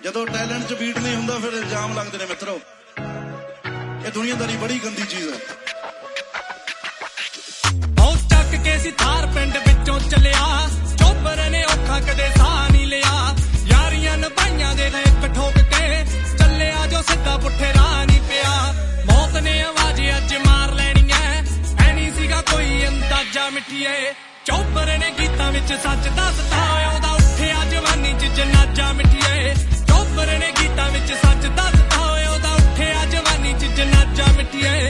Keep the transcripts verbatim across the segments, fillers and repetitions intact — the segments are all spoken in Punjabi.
ਜਦੋਂ ਟੈਲੈਂਟ 'ਚ ਬੀਟ ਨਹੀਂ ਹੁੰਦਾ ਫਿਰ ਇਲਜ਼ਾਮ ਲੱਗਦੇ ਨੇ ਮਿੱਤਰੋ। ਇਹ ਦੁਨੀਆਦਾਰੀ ਬੜੀ ਗੰਦੀ ਚੀਜ਼ ਹੈ। ਬਹੁਤ ਚੱਕ ਕੇ ਸੀ ਥਾਰ ਪਿੰਡ ਵਿੱਚੋਂ ਚੱਲਿਆ, ਚੋਬਰ ਨੇ ਔਖਾ ਕਦੇ ਸਾਹ ਨਹੀਂ ਲਿਆ। ਯਾਰੀਆਂ ਨਿਭਾਈਆਂ ਦੇ ਨੇ ਇੱਕ ਠੋਕ ਕੇ ਚੱਲਿਆ ਜੋ ਸਿੱਧਾ ਪੁੱਠੇ ਰਾਹ ਨਹੀਂ ਪਿਆ। ਮੌਤ ਨੇ ਆਵਾਜ਼ ਅੱਜ ਮਾਰ ਲੈਣੀ ਐ, ਐ ਨਹੀਂ ਸੀਗਾ ਕੋਈ ਅੰਦਾਜ਼ਾ ਮਿੱਠੀਏ। ਚੋਬਰ ਨੇ ਗੀਤਾਂ ਵਿੱਚ ਸੱਚ ਦੱਸਦਾ, ਆਉਂਦਾ ਉੱਠਿਆ ਜਵਾਨੀ 'ਚ ਜਨਾਜ਼ਾ ਮਿੱਠੀਏ। ਚੋਬਰ ਨੇ ਗੀਤਾਂ ਵਿੱਚ ਸੱਚ ਦੱਸਦਾ, ਆਉਂਦਾ ਉੱਠਿਆ ਜਵਾਨੀ 'ਚ ਜਨਾਜ਼ਾ ਮਿੱਠੀਏ।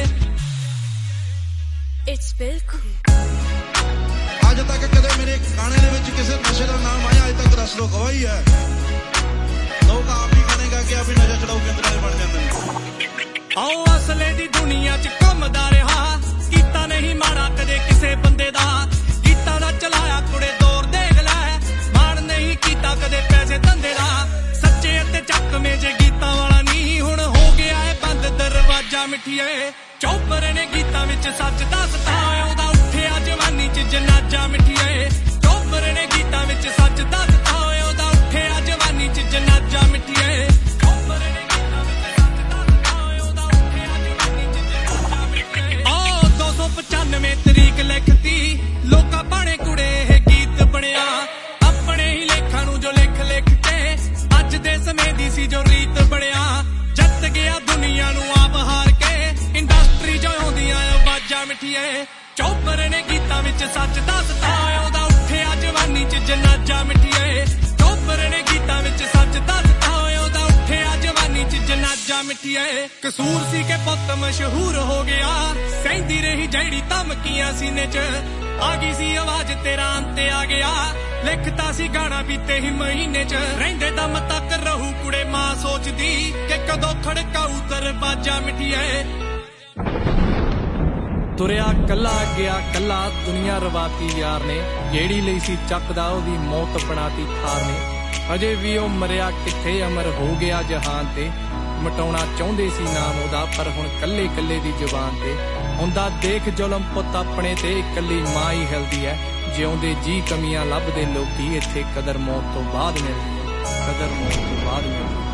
It's ਬਿਲਕੁਲ ਅੱਜ ਤੱਕ ਕਦੇ ਮੇਰੇ ਗਾਣੇ ਦੇ ਵਿੱਚ ਕਿਸੇ ਨਸ਼ੇ ਦਾ ਨਾਮ ਆਇਆ? ਅੱਜ ਤੱਕ ਦੱਸ ਦੋ ਗਵਾਹੀ ਹੈ। ਲੋਕ ਆਪ ਹੀ ਗਾਣੇ ਗਾ ਕੇ ਆਪ ਹੀ ਨਸ਼ਾ ਚੜਾਊ ਕੇਂਦਰਾਂ ਦੇ ਬਣ ਜਾਂਦੇ ਨੇ। ਆਓ ਅਸਲੇ ਦੀ ਦੁਨੀਆ 'ਚ ਘੁੰਮਦਾ ਰਿਹਾ, ਕੀਤਾ ਨਹੀਂ ਮਾੜਾ ਕਦੇ ਕਿਸੇ ਬੰਦੇ ਦਾ। ਗੀਤਾਂ ਦਾ ਚਲਾਇਆ ਕੁੜੇ ਦੌਰ ਦੇਖ ਲੈ, ਮਾਣ ਨਹੀਂ ਕੀਤਾ ਕਦੇ ਪੈਸੇ ਧੰਦੇ ਦਾ। ਸੱਚੇ ਅਤੇ ਚੱਕਵੇਂ ਜੇ ਗੀਤਾਂ ਵਾਲਾ ਨਹੀਂ, ਹੁਣ ਹੋ ਗਿਆ ਏ ਬੰਦ ਦਰਵਾਜ਼ਾ ਮਿੱਠੀਏ। ਚੋਬਰ ਨੇ ਗੀਤਾਂ ਵਿੱਚ ਸੱਚ ਦੱਸਦਾ, ਆਉਂਦਾ ਉੱਠਿਆ ਜਵਾਨੀ 'ਚ ਜਨਾਜ਼ਾ ਮਿੱਠੀਏ। ਚੋਬਰ ਨੇ ਗੀਤਾਂ ਵਿੱਚ ਸੱਚ ਦੱਸਦਾ, ਆਉਂਦਾ ਉੱਠਿਆ ਜਵਾਨੀ 'ਚ ਜਨਾਜ਼ਾ ਮਿੱਠੀਏ। ਚੋਬਰ ਨੇ ਗੀਤਾਂ ਵਿੱਚ ਸੱਚ ਦੱਸਦਾ, ਆਉਂਦਾ ਉੱਠਿਆ ਜਵਾਨੀ 'ਚ ਜਨਾਜ਼ਾ ਮਿੱਠੀਏ। ਆਹ ਦੋ ਸੌ ਪਚਾਨਵੇਂ ਤਰੀਕ ਲਿਖਤੀ, ਲੋਕਾਂ ਬਾਣੇ ਕੁੜੇ ਇਹ ਗੀਤ ਬਣਿਆ। ਆਪਣੇ ਹੀ ਲੇਖਾਂ ਨੂੰ ਜੋ ਲਿਖ ਲਿਖ ਕੇ ਅੱਜ ਦੇ ਸਮੇਂ ਦੀ ਸੀ ਜੋ ਰੀਤ ਬਣਿਆ। ਜਿੱਤ ਗਿਆ ਦੁਨੀਆ ਨੂੰ ਆਪ ਹਾਰ ਕੇ, ਇੰਡਸਟਰੀ 'ਚ ਆਉਂਦੀਆਂ ਆਵਾਜ਼ਾਂ ਮਿੱਠੀਏ। ਚੋਬਰ ਨੇ ਗੀਤਾਂ ਵਿੱਚ ਸੱਚ ਦੱਸਦਾ, ਆਉਂਦਾ ਉੱਠਿਆ ਜਵਾਨੀ 'ਚ ਜਨਾਜ਼ਾ ਮਿੱਠੀਏ। ਚੋਬਰ ਨੇ ਗੀਤਾਂ ਵਿੱਚ ਸੱਚ ਦੱਸਦਾ, ਆਉਂਦਾ ਉੱਠਿਆ ਜਵਾਨੀ 'ਚ ਜਨਾਜ਼ਾ ਮਿੱਠੀਏ। ਕਸੂਰ ਸੀ ਕਿ ਪੁੱਤ ਮਸ਼ਹੂਰ ਹੋ ਗਿਆ, ਸਹਿੰਦੀ ਰਹੀ ਜਿਹੜੀ ਧਮਕੀਆਂ ਸੀਨੇ 'ਚ। ਆ ਗਈ ਸੀ ਆਵਾਜ਼ ਤੇਰਾ ਅੰਤ ਆ ਗਿਆ, ਲਿਖਤਾ ਸੀ ਗਾਣਾ ਬੀਤੇ ਹੀ ਮਹੀਨੇ 'ਚ। ਰਹਿੰਦੇ ਦਮ ਤੱਕ ਰਹੂ ਕੁੜੇ ਮਾਂ ਸੋਚਦੀ, ਕਿ ਕਦੋਂ ਖੜਕਾਊ ਦਰਵਾਜ਼ਾ ਮਿੱਠੀਏ। ਤੁਰਿਆ ਕੱਲਾ ਗਿਆ ਕੱਲਾ ਦੁਨੀਆ ਰਵਾਤੀ ਯਾਰ ਨੇ, ਜਿਹੜੀ ਲਈ ਸੀ ਚੱਕਦਾ ਉਹਦੀ ਮੌਤ ਬਣਾਤੀ ਥਾਰ ਨੇ। ਅਜੇ ਵੀ ਉਹ ਮਰਿਆ ਕਿੱਥੇ, ਅਮਰ ਹੋ ਗਿਆ ਜਹਾਨ ਤੇ। ਮਟਾਉਣਾ ਚਾਹੁੰਦੇ ਸੀ ਨਾਮ ਉਹਦਾ, ਪਰ ਹੁਣ ਕੱਲੇ ਕੱਲੇ ਦੀ ਜ਼ੁਬਾਨ ਤੇ। ਹੁੰਦਾ ਦੇਖ ਜ਼ੁਲਮ ਪੁੱਤ ਆਪਣੇ ਤੇ, ਇਕੱਲੀ ਮਾਂ ਹੀ ਹਿਲਦੀ ਐ। ਜਿਉਂਦੇ ਜੀ ਕਮੀਆਂ ਲੱਭਦੇ ਲੋਕੀ, ਇੱਥੇ ਕਦਰ ਮੌਤ ਤੋਂ ਬਾਅਦ ਮਿਲਦੀ ਐ, ਕਦਰ ਮੌਤ ਤੋਂ ਬਾਅਦ ਮਿਲਦੀ।